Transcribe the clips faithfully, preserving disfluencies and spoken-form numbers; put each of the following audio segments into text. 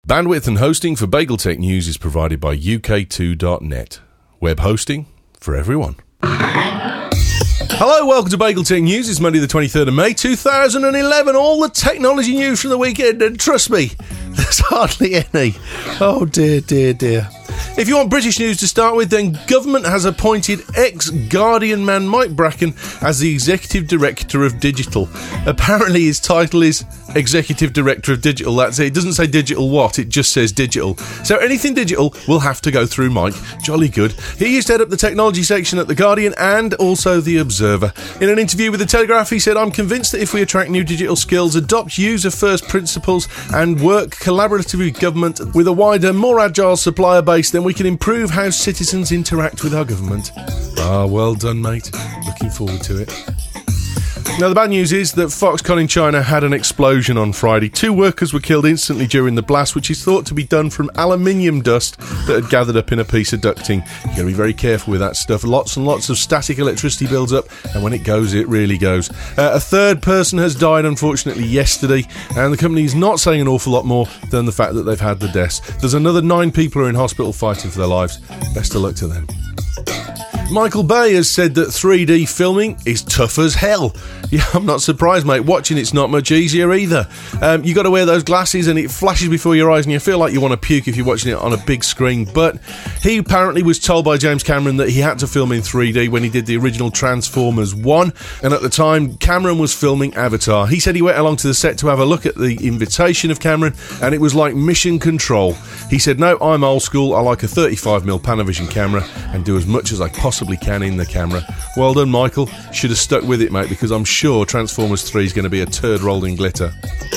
Bandwidth and hosting for BagelTech News is provided by U K two dot net. Web hosting for everyone. Hello, welcome to BagelTech News. It's Monday the twenty-third of May two thousand eleven. All the technology news from the weekend, and trust me, there's hardly any. Oh dear, dear, dear. If you want British news to start with, then government has appointed ex-Guardian man Mike Bracken as the Executive Director of Digital. Apparently his title is Executive Director of Digital. That's it. It doesn't say digital what, it just says digital. So anything digital will have to go through Mike. Jolly good. He used to head up the technology section at The Guardian and also The Observer. In an interview with The Telegraph, he said, "I'm convinced that if we attract new digital skills, adopt user-first principles and work collaboratively with government with a wider, more agile supplier base, then we can improve how citizens interact with our government." Ah, well done, mate. Looking forward to it. Now, the bad news is that Foxconn in China had an explosion on Friday. Two workers were killed instantly during the blast, which is thought to be done from aluminium dust that had gathered up in a piece of ducting. You've got to be very careful with that stuff. Lots and lots of static electricity builds up, and when it goes, it really goes. Uh, a third person has died, unfortunately, yesterday, and the company is not saying an awful lot more than the fact that they've had the deaths. There's another nine people who are in hospital fighting for their lives. Best of luck to them. Michael Bay has said that three D filming is tough as hell. Yeah, I'm not surprised, mate. Watching it's not much easier either. Um, you got to wear those glasses and it flashes before your eyes and you feel like you want to puke if you're watching it on a big screen. But he apparently was told by James Cameron that he had to film in three D when he did the original Transformers one. And at the time, Cameron was filming Avatar. He said he went along to the set to have a look at the invitation of Cameron and it was like mission control. He said, "No, I'm old school. I like a thirty-five millimeter Panavision camera and do as much as I possibly can in the camera." Well done, Michael. Should have stuck with it, mate, because I'm sure Transformers three is going to be a turd rolled in glitter.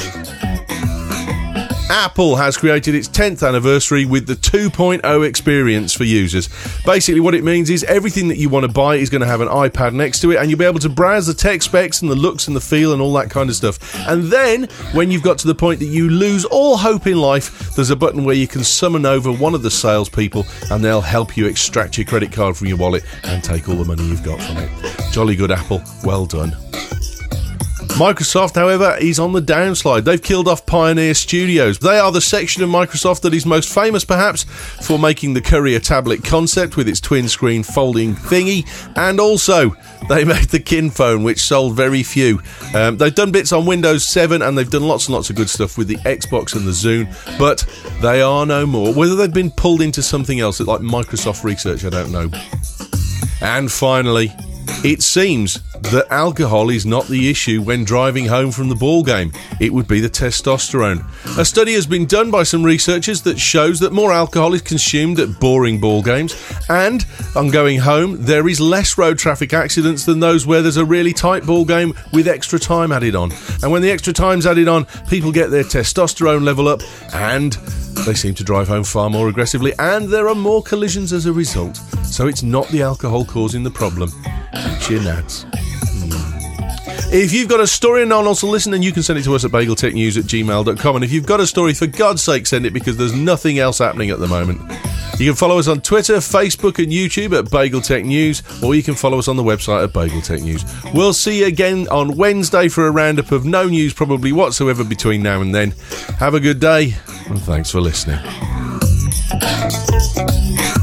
Apple has created its tenth anniversary with the two point oh experience for users. Basically what it means is everything that you want to buy is going to have an iPad next to it and you'll be able to browse the tech specs and the looks and the feel and all that kind of stuff. And then, when you've got to the point that you lose all hope in life, there's a button where you can summon over one of the salespeople and they'll help you extract your credit card from your wallet and take all the money you've got from it. Jolly good, Apple. Well done. Microsoft, however, is on the downslide. They've killed off Pioneer Studios. They are the section of Microsoft that is most famous, perhaps, for making the Courier tablet concept with its twin-screen folding thingy, and also they made the Kinphone, which sold very few. Um, they've done bits on Windows seven, and they've done lots and lots of good stuff with the Xbox and the Zune, but they are no more. Whether they've been pulled into something else, like Microsoft Research, I don't know. And finally, it seems that alcohol is not the issue when driving home from the ball game. It would be the testosterone. A study has been done by some researchers that shows that more alcohol is consumed at boring ball games, and on going home there is less road traffic accidents than those where there's a really tight ball game with extra time added on. And when the extra time's added on, people get their testosterone level up and they seem to drive home far more aggressively, and there are more collisions as a result. So it's not the alcohol causing the problem, it's your nads. If you've got a story and no one else will listen, then you can send it to us at bageltechnews at gmail dot com. And if you've got a story, for God's sake, send it, because there's nothing else happening at the moment. You can follow us on Twitter, Facebook and YouTube at BagelTech News, or you can follow us on the website at BagelTech News. We'll see you again on Wednesday for a roundup of no news probably whatsoever between now and then. Have a good day, and thanks for listening.